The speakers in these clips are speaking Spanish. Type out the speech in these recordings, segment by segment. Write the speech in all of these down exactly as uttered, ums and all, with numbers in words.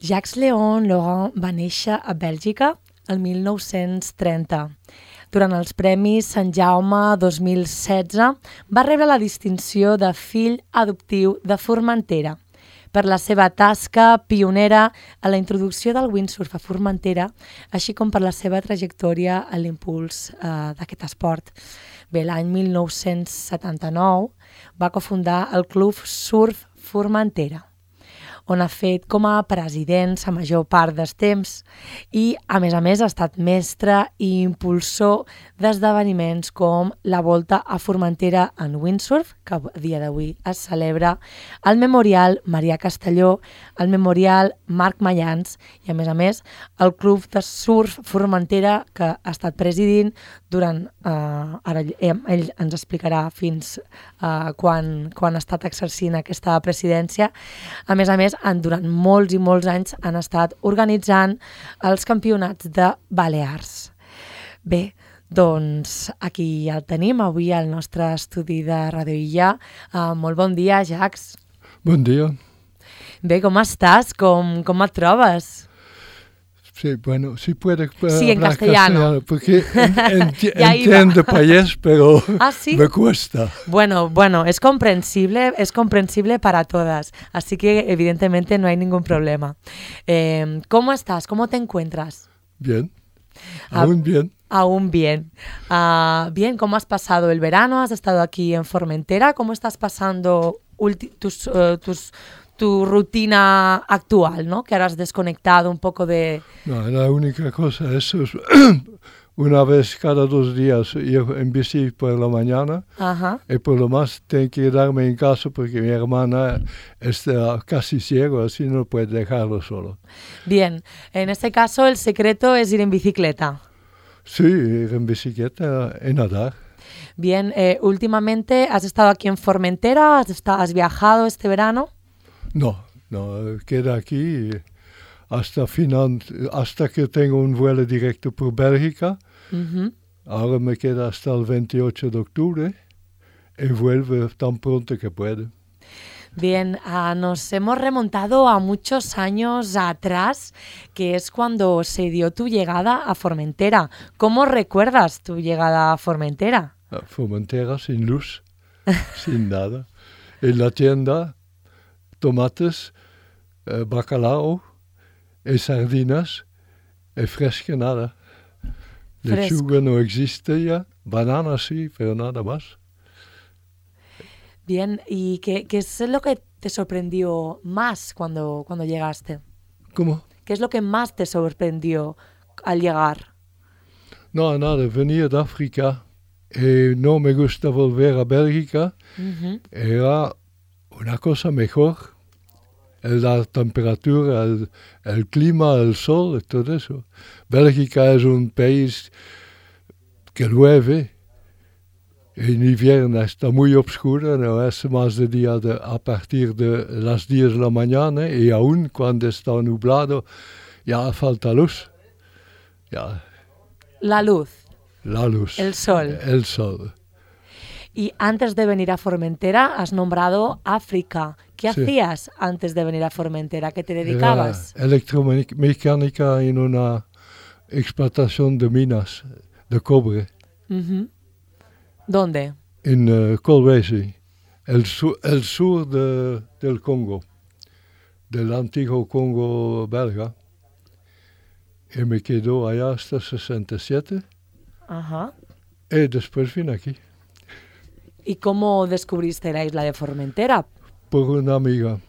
Jacques Léon Laurent va néixer a Bèlgica el mil nou-cents trenta. Durant els Premis Sant Jaume dos mil setze va rebre la distinció de fill adoptiu de Formentera per la seva tasca pionera a la introducció del windsurf a Formentera, així com per la seva trajectòria a l'impuls eh, d'aquest esport. Bé, l'any mil nou-cents setanta-nou va cofundar el Club Surf Formentera, on ha fet com a president la major part dels temps i, a més a més, ha estat mestre i impulsor d'esdeveniments com la Volta a Formentera en windsurf, que a dia d'avui es celebra, el Memorial Marià Castelló, el Memorial Marc Mayans i, a més a més, el Club de Surf Formentera, que ha estat presidint durant, eh, ara ell, ell ens explicarà fins eh, quan, quan ha estat exercint aquesta presidència. A més a més, en, durant molts i molts anys han estat organitzant els campionats de Balears. Bé, doncs aquí ja el tenim, avui al nostre estudi de Radio Illa. Uh, molt bon dia, Jacques. Bon dia. Bé, com estàs? Com, com et trobes? Sí, bueno, si puede uh, sí, en castellano. castellano, porque en, en, entiendo payés, pero ¿Ah, sí? me cuesta. Bueno, bueno, es comprensible, es comprensible para todas, así que evidentemente no hay ningún problema. Eh, ¿Cómo estás? ¿Cómo te encuentras? Bien, aún ah, bien. Aún bien. Uh, bien, ¿cómo has pasado el verano? ¿Has estado aquí en Formentera? ¿Cómo estás pasando tus, uh, tus, tu rutina actual, ¿no? Que ahora has desconectado un poco de... No, la única cosa es una vez cada dos días ir en bici por la mañana. Ajá. Y por lo más tengo que quedarme en casa porque mi hermana está casi ciego, así no puede dejarlo solo. Bien, en este caso el secreto es ir en bicicleta. Sí, ir en bicicleta y nadar. Bien, eh, últimamente has estado aquí en Formentera, has, estado, has viajado este verano. No, no, queda aquí hasta, final, hasta que tengo un vuelo directo por Bélgica. Uh-huh. Ahora me queda hasta el veintiocho de octubre y vuelvo tan pronto que puedo. Bien, uh, nos hemos remontado a muchos años atrás, que es cuando se dio tu llegada a Formentera. ¿Cómo recuerdas tu llegada a Formentera? A Formentera sin luz, sin nada. En la tienda, tomates, eh, bacalao y sardinas y fresca nada. Lechuga no existe ya, bananas sí, pero nada más. Bien, ¿y qué, qué es lo que te sorprendió más cuando, cuando llegaste? ¿Cómo? ¿Qué es lo que más te sorprendió al llegar? No, nada, venía de África y no me gusta volver a Bélgica. Uh-huh. Era una cosa mejor. La temperatura, el, el clima, el sol, todo eso. Bélgica es un país que llueve. En invierno está muy oscuro, no es más de día de, a partir de las diez de la mañana y aún cuando está nublado ya falta luz. Ya. La luz. La luz. El sol. El sol. Y antes de venir a Formentera has nombrado África. ¿Qué sí. hacías antes de venir a Formentera? ¿Qué te dedicabas? Era electromecánica en una explotación de minas de cobre. Uh-huh. ¿Dónde? En uh, Kolwezi, el, su el sur de, del Congo, del antiguo Congo belga. Y me quedo allá hasta sesenta y siete. Ajá. Y después vine aquí. ¿Y cómo descubriste la isla de Formentera? Por una amiga.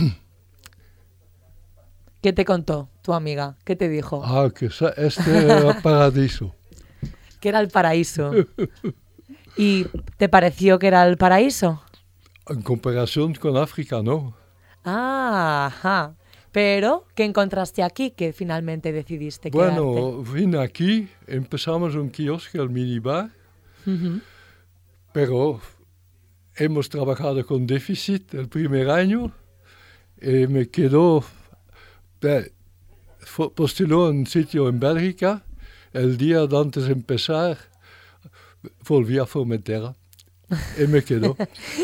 ¿Qué te contó tu amiga? ¿Qué te dijo? Ah, que este era paraíso. Que era el paraíso. ¿Y te pareció que era el paraíso? En comparación con África, no. Ah, ajá. Pero, ¿qué encontraste aquí que finalmente decidiste quedarte? Bueno, vine aquí, empezamos un kiosco, el minibar, uh-huh. pero hemos trabajado con déficit el primer año y me quedó, eh, postuló un sitio en Bélgica, el día de antes de empezar volví a Formentera. y me quedó.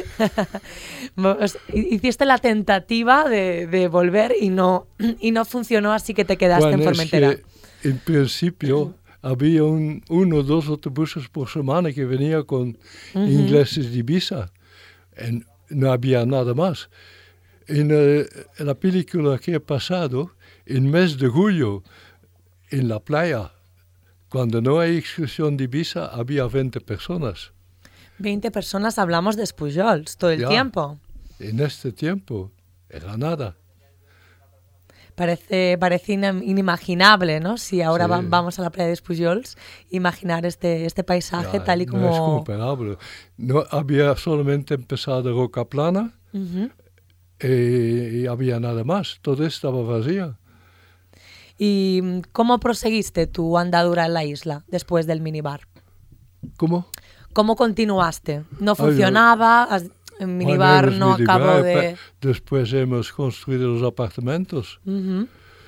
Hiciste la tentativa de, de volver y no, y no funcionó, así que te quedaste bueno, en Formentera. Es que, en principio había un, uno o dos autobuses por semana que venía con uh-huh. ingleses de Ibiza. Y no había nada más. En, uh, en la película que he pasado, en mes de julio, en la playa, cuando no hay excursión de Ibiza, había veinte personas. veinte personas, hablamos de Pujols todo el ya, tiempo. En este tiempo era nada. Parece, parece inimaginable, ¿no? Si ahora sí. va, vamos a la playa de Pujols, imaginar este, este paisaje ya, tal y como... No es comparable. No, había solamente empezado Roca Plana uh-huh. y, y había nada más. Todo estaba vacío. ¿Y cómo proseguiste tu andadura en la isla después del minibar? ¿Cómo? ¿Cómo continuaste? ¿No funcionaba? Ay, el minibar bueno, no minibar, acabó de... Después hemos construido los apartamentos. Uh-huh.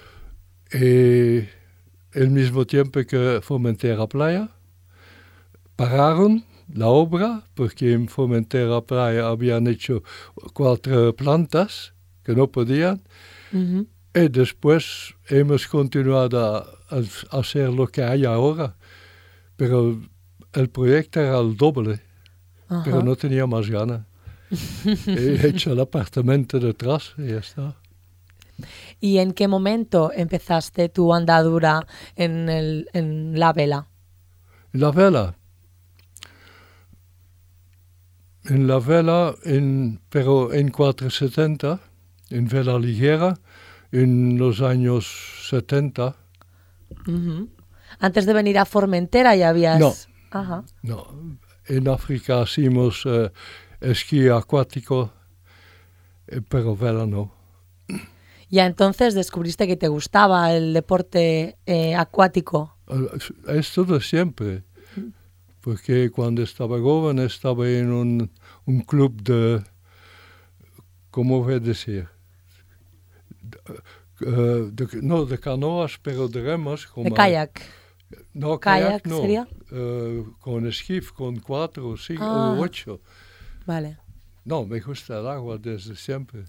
Y al mismo tiempo que Formentera Playa, pararon la obra, porque en Formentera Playa habían hecho cuatro plantas que no podían. Uh-huh. Y después hemos continuado a, a hacer lo que hay ahora. Pero el proyecto era el doble, uh-huh. pero no tenía más ganas. He hecho el apartamento detrás y ya está. ¿Y en qué momento empezaste tu andadura en, el, en la vela? En la vela. En la vela, en, pero en cuatrocientos setenta, en vela ligera, en los años setenta. Uh-huh. Antes de venir a Formentera ya habías... No, Ajá. no. En África hicimos uh, esquí acuático, eh, pero vela no. Ya entonces descubriste que te gustaba el deporte eh, acuático. Es todo siempre, porque cuando estaba joven estaba en un, un club de, ¿cómo voy a decir? De, de, no de canoas, pero de remos. De kayak. No, kayak, kayak no. ¿Sería? Uh, con esquif, con cuatro o cinco ah, o ocho. Vale. No, me gusta el agua desde siempre.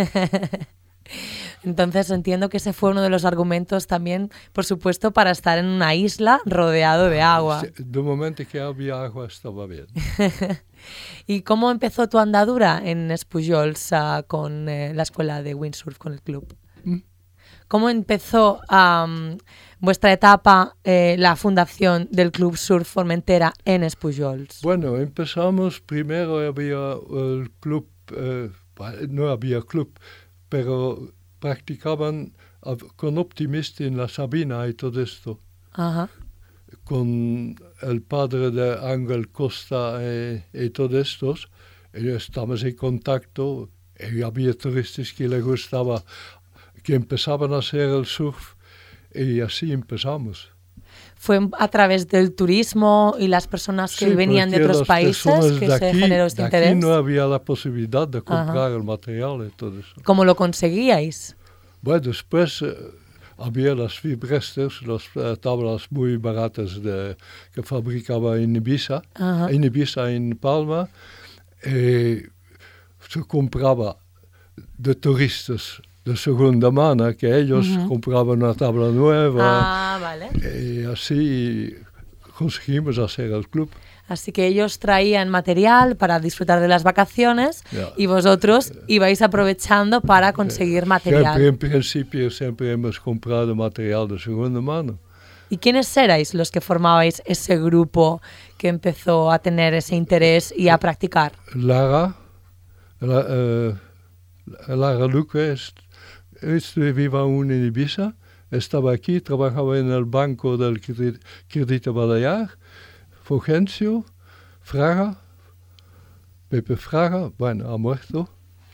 Entonces entiendo que ese fue uno de los argumentos también, por supuesto, para estar en una isla rodeado de agua. De momento que había agua estaba bien. ¿Y cómo empezó tu andadura en Pujols uh, con eh, la escuela de windsurf, con el club? ¿Mm? ¿Cómo empezó um, vuestra etapa, eh, la fundación del Club Surf Formentera en Pujols? Bueno, empezamos, primero había el club, eh, no había club, pero practicaban con Optimist en la Sabina y todo esto. Ajá. Con el padre de Ángel Costa y, y todos estos. Y estamos en contacto y había turistas que les gustaba, que empezaban a hacer el surf y así empezamos. ¿Fue a través del turismo y las personas que sí, venían de otros países que de se aquí, generó este de interés? Aquí no había la posibilidad de comprar Ajá. el material y todo eso. ¿Cómo lo conseguíais? Bueno, después eh, había las vibresters, las uh, tablas muy baratas de, que fabricaba en Ibiza, Ajá. en Ibiza, en Palma. Y se compraba de turistas de segunda mano, que ellos uh-huh. compraban una tabla nueva. Ah, vale. Y así conseguimos hacer el club. Así que ellos traían material para disfrutar de las vacaciones yeah. y vosotros ibais aprovechando para conseguir material. Siempre, en principio siempre hemos comprado material de segunda mano. ¿Y quiénes erais los que formabais ese grupo que empezó a tener ese interés y a practicar? Lara, la, uh, Lara Luque, vive aún en Ibiza, estaba aquí, trabajaba en el banco del Crédito Balear. Fulgencio, Fraga, Pepe Fraga, bueno, ha muerto.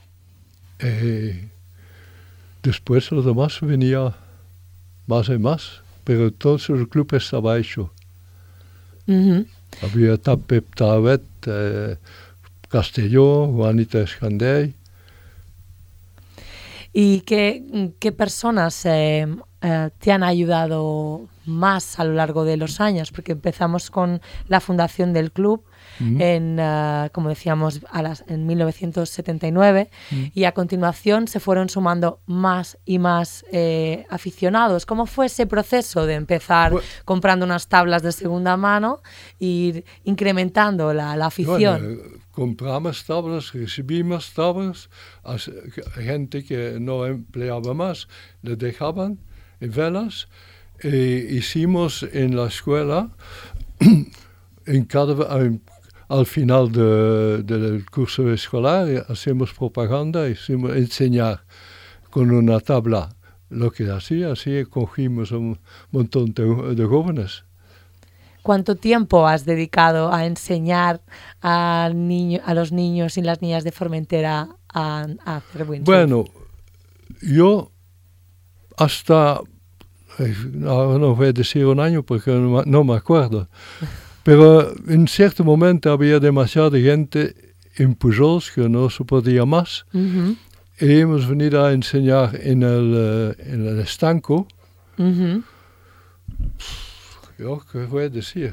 Y después los demás venía más y más, pero todo el club estaba hecho. Uh-huh. Había Pep Tavet, eh, Castelló, Juanita Escandey. ¿Y qué, qué personas eh, eh, te han ayudado más a lo largo de los años? Porque empezamos con la fundación del club, mm. en, uh, como decíamos, a las, en mil novecientos setenta y nueve, mm. y a continuación se fueron sumando más y más eh, aficionados. ¿Cómo fue ese proceso de empezar bueno, comprando unas tablas de segunda mano e ir incrementando la, la afición? Bueno, compramos tablas, recibimos tablas, a gente que no empleaba más, le dejaban en velas. E hicimos en la escuela, en cada, en, al final de, del curso escolar, hacemos propaganda, hicimos enseñar con una tabla lo que hacía, así cogimos un montón de, de jóvenes. ¿Cuánto tiempo has dedicado a enseñar a, niño, a los niños y las niñas de Formentera a, a hacer windsurf? Bueno, yo hasta... No, no voy a decir un año porque no, no me acuerdo. Pero en cierto momento había demasiada gente en Pujols que no se podía más. Uh-huh. Y hemos venido a enseñar en el, en el estanco. Uh-huh. Yo, ¿qué voy a decir?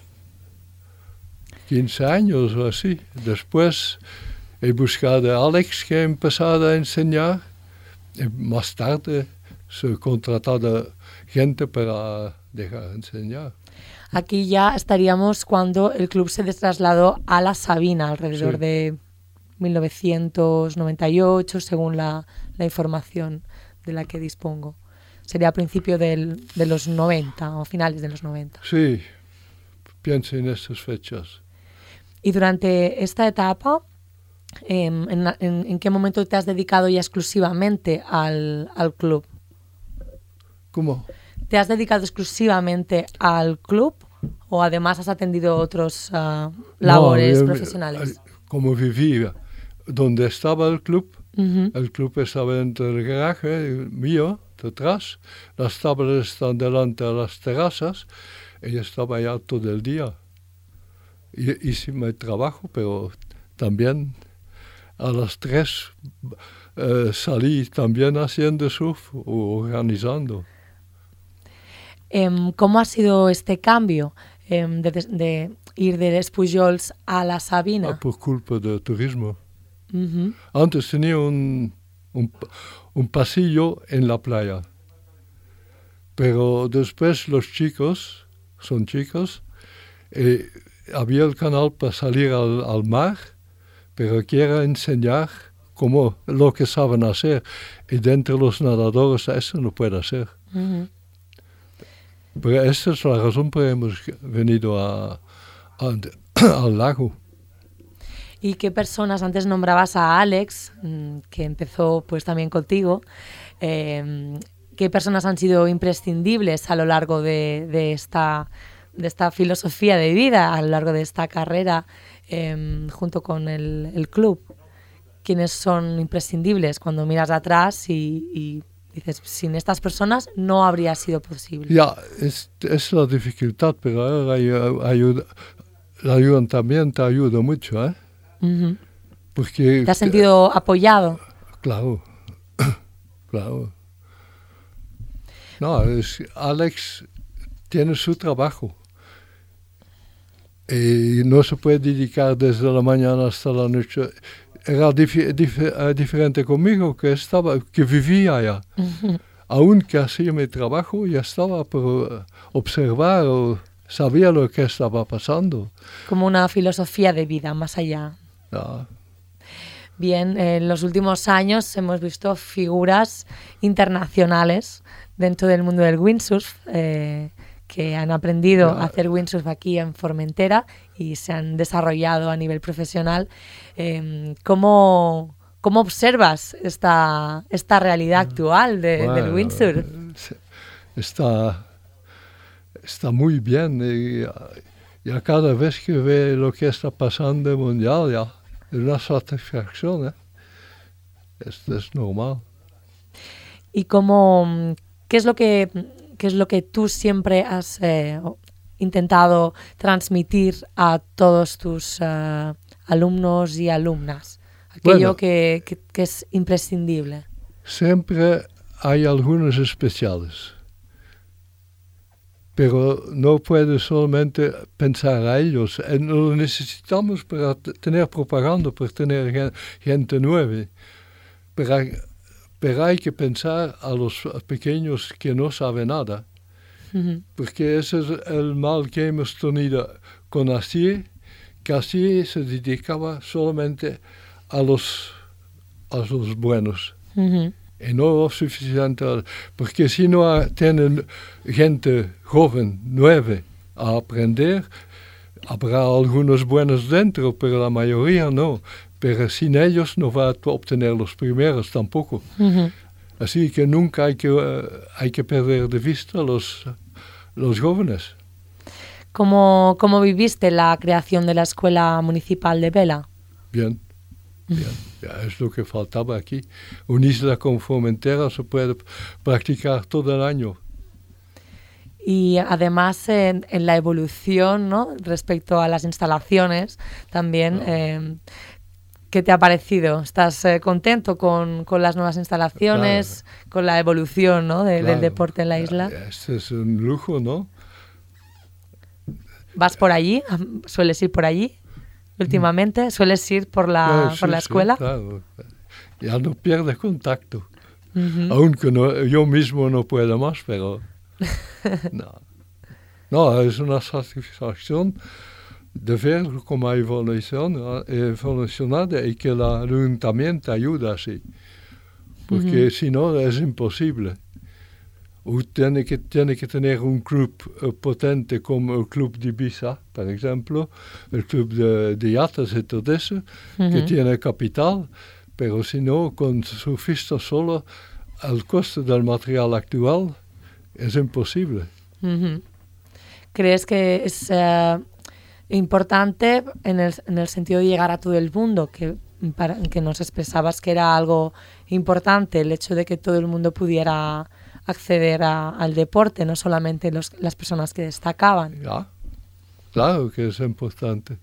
quince años o así. Después he buscado a Alex que ha empezado a enseñar. Y más tarde se contratado gente para dejar enseñar. Aquí ya estaríamos cuando el club se trasladó a la Sabina, alrededor sí. de mil novecientos noventa y ocho, según la, la información de la que dispongo. Sería a principios del, de los noventa o finales de los noventa. Sí, pienso en estas fechas. Y durante esta etapa, eh, en, en, ¿en qué momento te has dedicado ya exclusivamente al, al club? ¿Cómo? ¿Te has dedicado exclusivamente al club o además has atendido otros uh, labores no, yo, profesionales? Como vivía donde estaba el club, uh-huh. el club estaba dentro del garaje mío, detrás, las tablas están delante de las terrazas, y estaba allá todo el día. Y, hice mi trabajo, pero también a las tres uh, salí también haciendo surf o organizando. ¿Cómo ha sido este cambio eh, de, de ir de Les Pujols a la Sabina? Ah, por culpa del turismo. Uh-huh. Antes tenía un, un, un pasillo en la playa, pero después los chicos, son chicos, eh, había el canal para salir al, al mar, pero quiero enseñar cómo, lo que saben hacer, y dentro de los nadadores eso no puede hacer. Uh-huh. Pero esta es la razón por la que hemos venido a, a, al lago. ¿Y qué personas, antes nombrabas a Alex, que empezó pues también contigo, eh, qué personas han sido imprescindibles a lo largo de, de, esta, de esta filosofía de vida, a lo largo de esta carrera, eh, junto con el, el club? ¿Quiénes son imprescindibles cuando miras atrás y... y dices, sin estas personas no habría sido posible? Ya, es, es la dificultad, pero ahora ayuda, la ayuda también te ayuda mucho, ¿eh? Uh-huh. Porque, ¿te has sentido apoyado? Claro, claro. No, es, Alex tiene su trabajo y no se puede dedicar desde la mañana hasta la noche. Era dif- dif- uh, diferente conmigo, que estaba, que vivía allá. Uh-huh. Aunque hacía mi trabajo, ya estaba por uh, observar o sabía lo que estaba pasando. Como una filosofía de vida, más allá. Ya. Bien, en los últimos años hemos visto figuras internacionales dentro del mundo del windsurf, eh, que han aprendido ya. a hacer windsurf aquí en Formentera y se han desarrollado a nivel profesional. Eh, ¿cómo, ¿Cómo observas esta, esta realidad actual de, bueno, del windsurf? Está, está muy bien. Y, y a cada vez que ve lo que está pasando mundial, ya, es una satisfacción. ¿eh? Es, es normal. ¿Y cómo, qué es lo que... ¿Qué es lo que tú siempre has eh, intentado transmitir a todos tus uh, alumnos y alumnas? Aquello bueno, que, que, que es imprescindible. Siempre hay algunos especiales. Pero no puede solamente pensar a ellos. Eh, lo necesitamos para t- tener propaganda, para tener gen- gente nueva. Pero hay, pero hay que pensar a los pequeños que no saben nada. Ujú. Porque ese es el mal que hemos tenido con Acier, que Acier se dedicaba solamente a los, a los buenos. Ujú. Y no suficiente, porque si no tienen gente joven, nueva, a aprender, habrá algunos buenos dentro, pero la mayoría no. Pero sin ellos no va a obtener los primeros tampoco. Ujú. Así que nunca hay que, uh, hay que perder de vista los, los jóvenes. ¿Cómo, cómo viviste la creación de la Escuela Municipal de Vela? Bien. Bien, ya es lo que faltaba aquí. Una isla con Formentera se puede practicar todo el año. Y además en, en la evolución, ¿no?, respecto a las instalaciones también, No. eh, ¿qué te ha parecido? ¿Estás eh, contento con, con las nuevas instalaciones, claro, con la evolución, ¿no?, de, claro, del deporte en la isla? Este es un lujo, ¿no? ¿Vas por allí? ¿Sueles ir por allí últimamente? ¿Sueles ir por la, no, sí, por la escuela? Sí, claro. Ya no pierdes contacto. Uh-huh. Aunque no, yo mismo no puedo más, pero no. No, es una satisfacción de ver cómo ha evolucionado, evolucionado y que el ayuntamiento ayuda así. Porque uh-huh. si no es imposible. O tiene que, tiene que tener un club uh, potente como el Club de Ibiza, por ejemplo, el Club de, de Yates y todo eso, uh-huh. que tiene capital, pero si no, con surfistas solo, el coste del material actual es imposible. Uh-huh. ¿Crees que es uh, importante en el, en el sentido de llegar a todo el mundo, que, para, que nos expresabas que era algo importante el hecho de que todo el mundo pudiera acceder a, al deporte, no solamente los, las personas que destacaban? Ya, claro que es importante.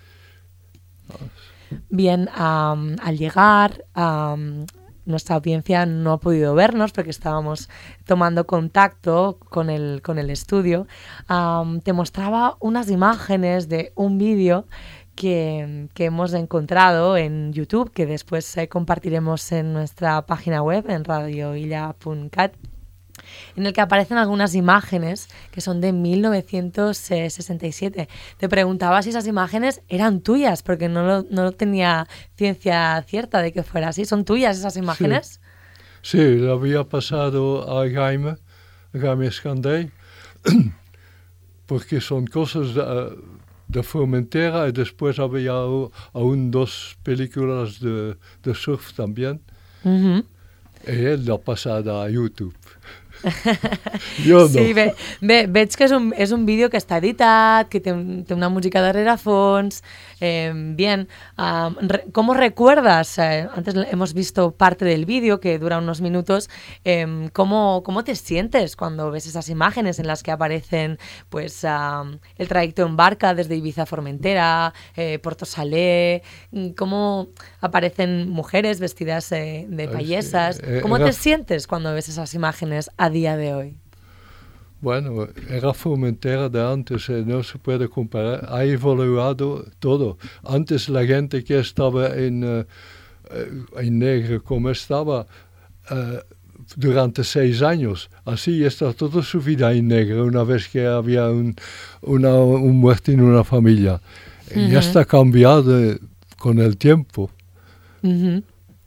Bien, um, al llegar, um, nuestra audiencia no ha podido vernos porque estábamos tomando contacto con el, con el estudio. Um, te mostraba unas imágenes de un vídeo que, que hemos encontrado en YouTube, que después eh, compartiremos en nuestra página web, en radio illa punto cat, en el que aparecen algunas imágenes que son de mil novecientos sesenta y siete. Te preguntaba si esas imágenes eran tuyas, porque no, lo, no tenía ciencia cierta de que fuera así. ¿Son tuyas esas imágenes? Sí, sí, lo había pasado a Jaime, Jaime Escandey, porque son cosas de, de Formentera, y después había aún dos películas de, de surf también. Uh-huh. I ell l'ha passada a YouTube. Jo no. Sí, bé, bé, veig que és un, és un vídeo que està editat, que té, un, té una música de rerefons. Eh, bien, um, re, ¿cómo recuerdas? Eh, antes hemos visto parte del vídeo que dura unos minutos. Eh, ¿cómo, ¿Cómo te sientes cuando ves esas imágenes en las que aparecen pues um, el trayecto en barca desde Ibiza a Formentera, eh, Porto Salé? ¿Cómo aparecen mujeres vestidas eh, de payesas? ¿Cómo te sientes cuando ves esas imágenes a día de hoy? Bueno, era Formentera de antes, eh, no se puede comparar, ha evolucionado todo. Antes la gente que estaba en, uh, en negro como estaba uh, durante seis años, así está toda su vida en negro una vez que había un, una, un muerte en una familia. Uh-huh. Ya está cambiado con el tiempo. Uh-huh.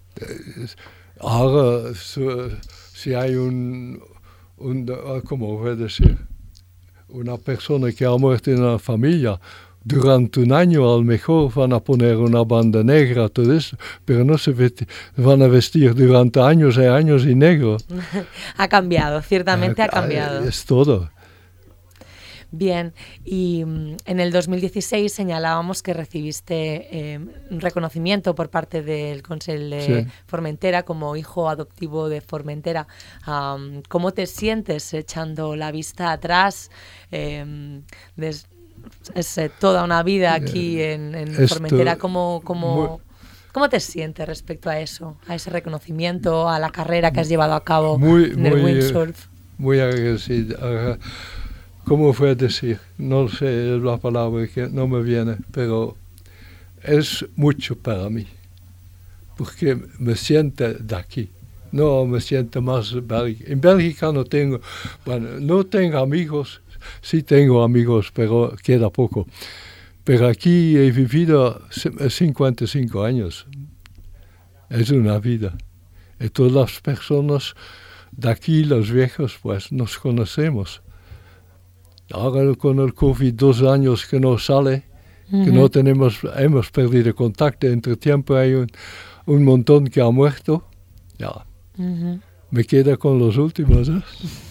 Ahora, si hay un... Un, ¿cómo voy a decir? Una persona que ha muerto en una familia, durante un año a lo mejor van a poner una banda negra, todo eso, pero no se vesti- van a vestir durante años y años en negro. Ha cambiado, ciertamente ha, ha cambiado. Es todo. Bien, y um, en el dos mil dieciséis señalábamos que recibiste eh, un reconocimiento por parte del Consell de sí. Formentera como hijo adoptivo de Formentera. Um, ¿Cómo te sientes echando la vista atrás? Eh, des, es eh, toda una vida aquí en, en Esto, Formentera. ¿Cómo, cómo, ¿Cómo te sientes respecto a eso, a ese reconocimiento, a la carrera que has llevado a cabo muy, en el muy, windsurf? Muy agradecido. ¿Cómo fue decir? No sé la palabra que no me viene, pero es mucho para mí, porque me siento de aquí. No me siento más Bélgica. En Bélgica no tengo, bueno, no tengo amigos, sí tengo amigos, pero queda poco. Pero aquí he vivido cincuenta y cinco años. Es una vida. Y todas las personas de aquí, los viejos, pues nos conocemos. Ahora con el COVID, dos años que no sale, uh-huh. que no tenemos, hemos perdido contacto. Entre tiempo hay un, un montón que ha muerto. Ya, uh-huh. me quedo con los últimos. ¿eh?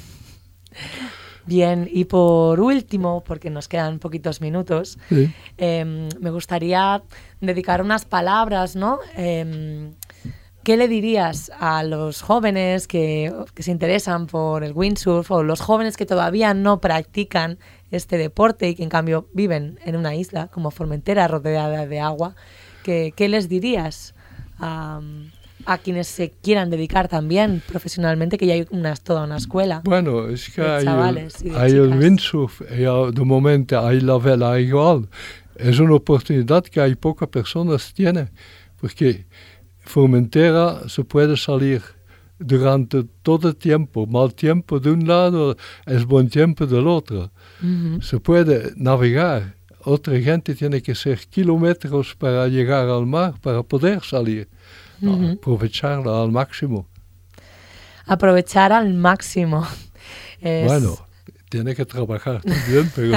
Bien, y por último, porque nos quedan poquitos minutos, sí. eh, me gustaría dedicar unas palabras, ¿no? Eh, ¿Qué le dirías a los jóvenes que, que se interesan por el windsurf o los jóvenes que todavía no practican este deporte y que en cambio viven en una isla como Formentera rodeada de agua? ¿Qué, qué les dirías a, a quienes se quieran dedicar también profesionalmente, que ya hay una, toda una escuela? Bueno, es que de hay, chavales y de hay el chicas. windsurf y de momento hay la vela igual. Es una oportunidad que hay pocas personas tienen, porque Formentera se puede salir durante todo el tiempo. Mal tiempo de un lado es buen tiempo del otro. Uh-huh. Se puede navegar. Otra gente tiene que hacer kilómetros para llegar al mar, para poder salir. Uh-huh. No, aprovecharla al máximo. Aprovechar al máximo. Es... Bueno, tiene que trabajar también, pero...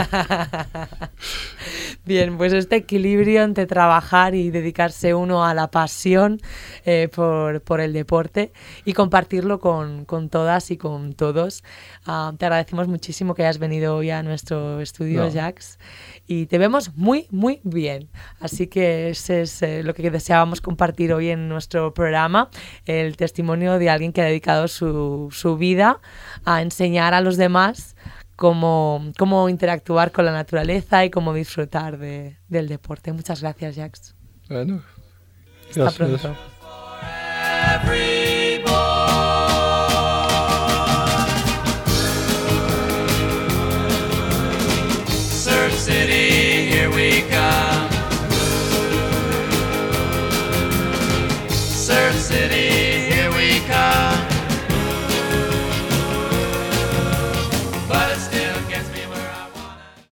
Bien, pues este equilibrio entre trabajar y dedicarse uno a la pasión eh, por, por el deporte y compartirlo con, con todas y con todos. Uh, te agradecemos muchísimo que hayas venido hoy a nuestro estudio, no. Jacques, y te vemos muy, muy bien. Así que ese es eh, lo que deseábamos compartir hoy en nuestro programa, el testimonio de alguien que ha dedicado su, su vida a enseñar a los demás Cómo, cómo interactuar con la naturaleza y cómo disfrutar de, del deporte. Muchas gracias, Jacques. Bueno, hasta pronto. Surf City, here we come. Surf City.